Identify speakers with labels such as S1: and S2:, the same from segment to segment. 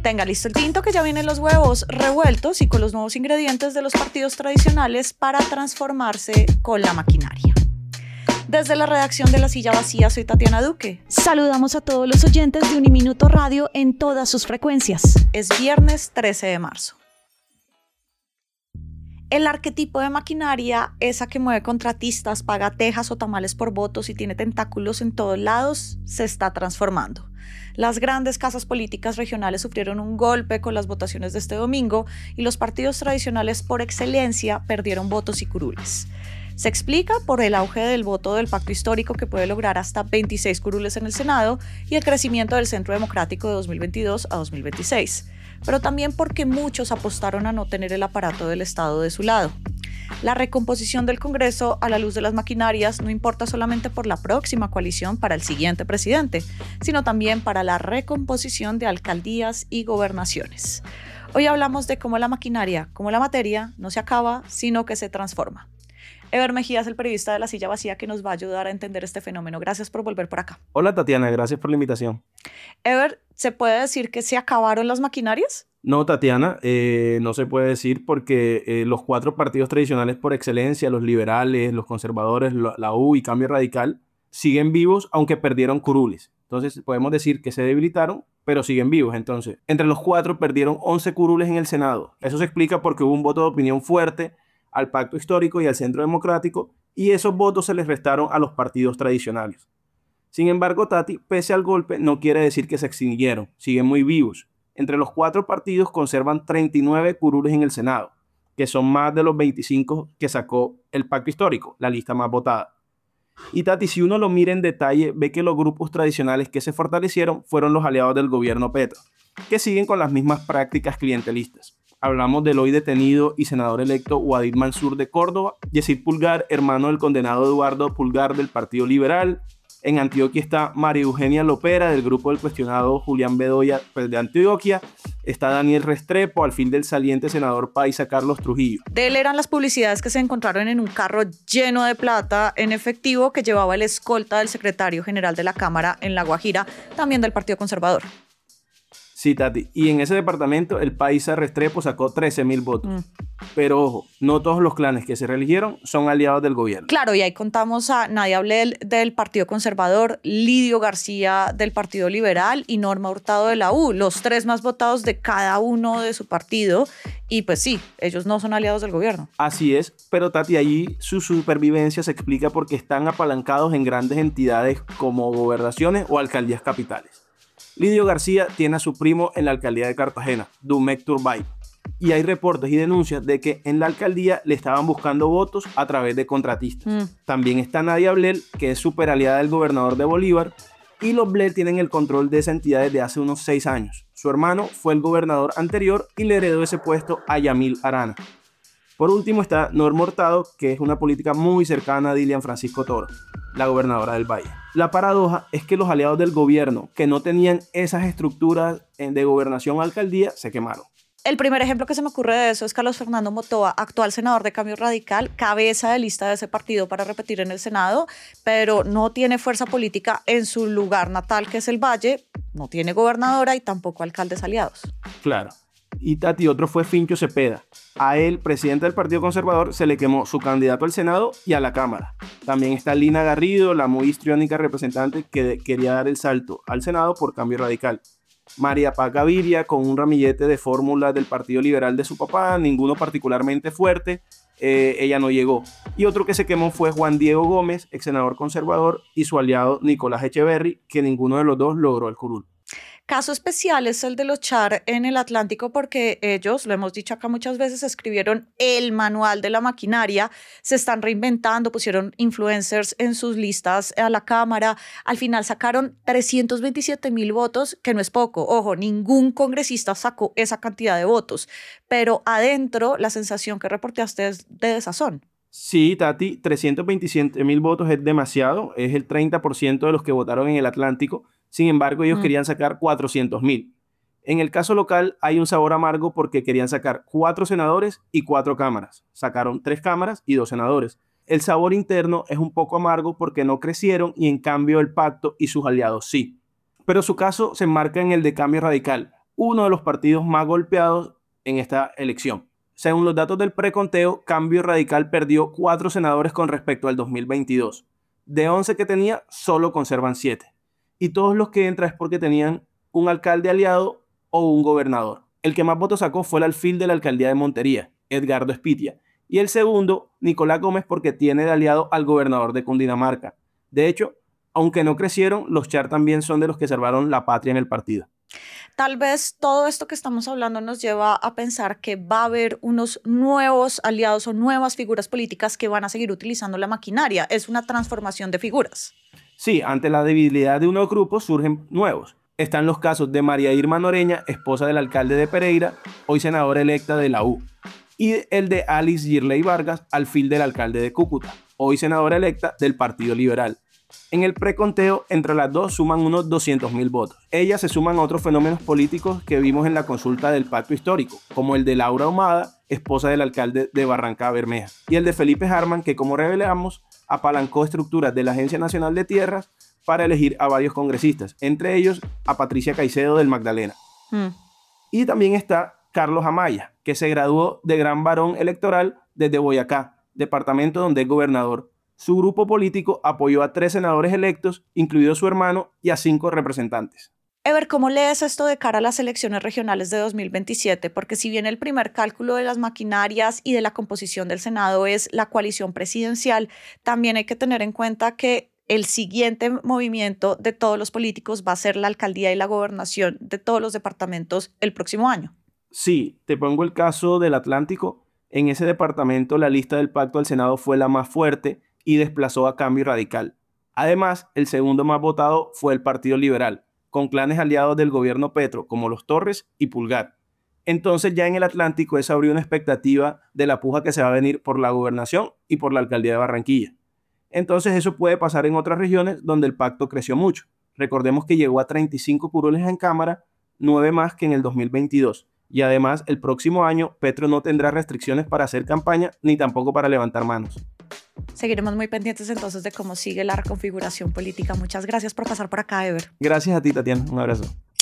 S1: Tenga listo el tinto que ya vienen los huevos revueltos y con los nuevos ingredientes de los partidos tradicionales para transformarse con la maquinaria. Desde la redacción de La Silla Vacía, soy Tatiana Duque. Saludamos a todos los oyentes de Uniminuto Radio en todas sus frecuencias. Es viernes 13 de marzo. El arquetipo de maquinaria, esa que mueve contratistas, paga tejas o tamales por votos y tiene tentáculos en todos lados, se está transformando. Las grandes casas políticas regionales sufrieron un golpe con las votaciones de este domingo y los partidos tradicionales por excelencia perdieron votos y curules. Se explica por el auge del voto del pacto histórico que puede lograr hasta 26 curules en el Senado y el crecimiento del Centro Democrático de 2022 a 2026, pero también porque muchos apostaron a no tener el aparato del Estado de su lado. La recomposición del Congreso a la luz de las maquinarias no importa solamente por la próxima coalición para el siguiente presidente, sino también para la recomposición de alcaldías y gobernaciones. Hoy hablamos de cómo la maquinaria, como la materia, no se acaba, sino que se transforma. Ever Mejía es el periodista de La Silla Vacía que nos va a ayudar a entender este fenómeno. Gracias por volver por acá.
S2: Hola Tatiana, gracias por la invitación.
S1: Ever, ¿se puede decir que se acabaron las maquinarias?
S2: No, Tatiana, no se puede decir porque los cuatro partidos tradicionales por excelencia, los liberales, los conservadores, la U y Cambio Radical, siguen vivos aunque perdieron curules. Entonces podemos decir que se debilitaron, pero siguen vivos. Entonces, entre los cuatro perdieron 11 curules en el Senado. Eso se explica porque hubo un voto de opinión fuerte al Pacto Histórico y al Centro Democrático, y esos votos se les restaron a los partidos tradicionales. Sin embargo, Tati, pese al golpe, no quiere decir que se extinguieron, siguen muy vivos. Entre los cuatro partidos conservan 39 curules en el Senado, que son más de los 25 que sacó el Pacto Histórico, la lista más votada. Y Tati, si uno lo mira en detalle, ve que los grupos tradicionales que se fortalecieron fueron los aliados del gobierno Petro, que siguen con las mismas prácticas clientelistas. Hablamos del hoy detenido y senador electo Wadir Mansur de Córdoba, Yesid Pulgar, hermano del condenado Eduardo Pulgar del Partido Liberal. En Antioquia está María Eugenia Lopera del grupo del cuestionado Julián Bedoya de Antioquia. Está Daniel Restrepo, al fin del saliente senador paisa Carlos Trujillo.
S1: De él eran las publicidades que se encontraron en un carro lleno de plata en efectivo que llevaba el escolta del secretario general de la Cámara en La Guajira, también del Partido Conservador.
S2: Sí, Tati. Y en ese departamento el paisa Restrepo sacó 13,000 votos. Pero ojo, no todos los clanes que se reeligieron son aliados del gobierno.
S1: Claro, y ahí contamos a Nadia Blel del Partido Conservador, Lidio García del Partido Liberal y Norma Hurtado de la U, los tres más votados de cada uno de su partido. Y pues sí, ellos no son aliados del gobierno.
S2: Así es, pero Tati, allí su supervivencia se explica porque están apalancados en grandes entidades como gobernaciones o alcaldías capitales. Lidio García tiene a su primo en la alcaldía de Cartagena, Dumek Turbay, y hay reportes y denuncias de que en la alcaldía le estaban buscando votos a través de contratistas. También está Nadia Blel, que es súper aliada del gobernador de Bolívar, y los Blel tienen el control de esa entidad desde hace unos 6 años. Su hermano fue el gobernador anterior y le heredó ese puesto a Yamil Arana. Por último está Norma Hurtado, que es una política muy cercana a Dilian Francisco Toro, la gobernadora del Valle. La paradoja es que los aliados del gobierno que no tenían esas estructuras de gobernación o alcaldía se quemaron.
S1: El primer ejemplo que se me ocurre de eso es Carlos Fernando Motoa, actual senador de Cambio Radical, cabeza de lista de ese partido para repetir en el Senado, pero no tiene fuerza política en su lugar natal, que es el Valle, no tiene gobernadora y tampoco alcaldes aliados.
S2: Claro. Y Tati, otro fue Fincho Cepeda. A él, presidente del Partido Conservador, se le quemó su candidato al Senado y a la Cámara. También está Lina Garrido, la muy histriónica representante que quería dar el salto al Senado por Cambio Radical. María Paz Gaviria, con un ramillete de fórmulas del Partido Liberal de su papá, ninguno particularmente fuerte, ella no llegó. Y otro que se quemó fue Juan Diego Gómez, ex senador conservador, y su aliado Nicolás Echeverry, que ninguno de los dos logró el curul.
S1: Caso especial es el de los Char en el Atlántico porque ellos, lo hemos dicho acá muchas veces, escribieron el manual de la maquinaria, se están reinventando, pusieron influencers en sus listas a la Cámara, al final sacaron 327,000 votos, que no es poco, ojo, ningún congresista sacó esa cantidad de votos, pero adentro la sensación que reportaste es de desazón.
S2: Sí, Tati, 327,000 votos es demasiado, es el 30% de los que votaron en el Atlántico. Sin embargo, ellos querían sacar 400,000. En el caso local hay un sabor amargo porque querían sacar 4 senadores y 4 cámaras. Sacaron 3 cámaras y 2 senadores. El sabor interno es un poco amargo porque no crecieron y en cambio el pacto y sus aliados sí. Pero su caso se enmarca en el de Cambio Radical, uno de los partidos más golpeados en esta elección. Según los datos del preconteo, Cambio Radical perdió 4 senadores con respecto al 2022. De 11 que tenía, solo conservan 7. Y todos los que entran es porque tenían un alcalde aliado o un gobernador. El que más votos sacó fue el alfil de la alcaldía de Montería, Edgardo Espitia. Y el segundo, Nicolás Gómez, porque tiene de aliado al gobernador de Cundinamarca. De hecho, aunque no crecieron, los Char también son de los que salvaron la patria en el partido.
S1: Tal vez todo esto que estamos hablando nos lleva a pensar que va a haber unos nuevos aliados o nuevas figuras políticas que van a seguir utilizando la maquinaria. Es una transformación de figuras.
S2: Sí, ante la debilidad de unos grupos surgen nuevos. Están los casos de María Irma Noreña, esposa del alcalde de Pereira, hoy senadora electa de la U, y el de Alice Girley Vargas, alfil del alcalde de Cúcuta, hoy senadora electa del Partido Liberal. En el preconteo, entre las dos suman unos 200.000 votos. Ellas se suman a otros fenómenos políticos que vimos en la consulta del Pacto Histórico, como el de Laura Ahumada, esposa del alcalde de Barranca Bermeja, y el de Felipe Harman, que como revelamos, apalancó estructuras de la Agencia Nacional de Tierras para elegir a varios congresistas, entre ellos a Patricia Caicedo del Magdalena. Y también está Carlos Amaya, que se graduó de gran varón electoral desde Boyacá, departamento donde es gobernador. Su grupo político apoyó a 3 senadores electos, incluido su hermano, y a 5 representantes.
S1: Ever, ¿cómo lees esto de cara a las elecciones regionales de 2027? Porque si bien el primer cálculo de las maquinarias y de la composición del Senado es la coalición presidencial, también hay que tener en cuenta que el siguiente movimiento de todos los políticos va a ser la alcaldía y la gobernación de todos los departamentos el próximo año.
S2: Sí, te pongo el caso del Atlántico. En ese departamento la lista del pacto al Senado fue la más fuerte y desplazó a Cambio Radical. Además, el segundo más votado fue el Partido Liberal, con clanes aliados del gobierno Petro, como los Torres y Pulgar. Entonces ya en el Atlántico eso abrió una expectativa de la puja que se va a venir por la gobernación y por la alcaldía de Barranquilla. Entonces eso puede pasar en otras regiones donde el pacto creció mucho. Recordemos que llegó a 35 curules en Cámara, 9 más que en el 2022. Y además, el próximo año Petro no tendrá restricciones para hacer campaña ni tampoco para levantar manos.
S1: Seguiremos muy pendientes entonces de cómo sigue la reconfiguración política. Muchas gracias por pasar por acá, Ever.
S2: Gracias a ti, Tatiana. Un abrazo.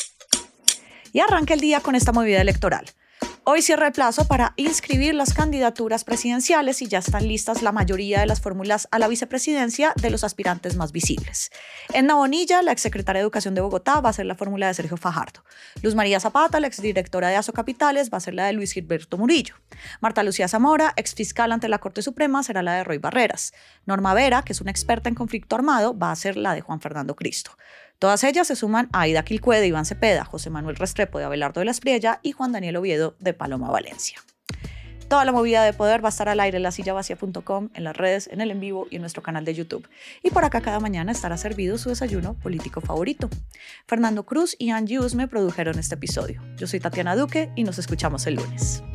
S1: Y arranca el día con esta movida electoral. Hoy cierra el plazo para inscribir las candidaturas presidenciales y ya están listas la mayoría de las fórmulas a la vicepresidencia de los aspirantes más visibles. Edna Bonilla, la exsecretaria de Educación de Bogotá, va a ser la fórmula de Sergio Fajardo. Luz María Zapata, la exdirectora de Asocapitales, va a ser la de Luis Gilberto Murillo. Marta Lucía Zamora, exfiscal ante la Corte Suprema, será la de Roy Barreras. Norma Vera, que es una experta en conflicto armado, va a ser la de Juan Fernando Cristo. Todas ellas se suman a Aida Quilcue de Iván Cepeda, José Manuel Restrepo de Abelardo de la Espriella y Juan Daniel Oviedo de Paloma Valencia. Toda la movida de poder va a estar al aire en lasillavacia.com, en las redes, en el en vivo y en nuestro canal de YouTube. Y por acá cada mañana estará servido su desayuno político favorito. Fernando Cruz y Angie Usme produjeron este episodio. Yo soy Tatiana Duque y nos escuchamos el lunes.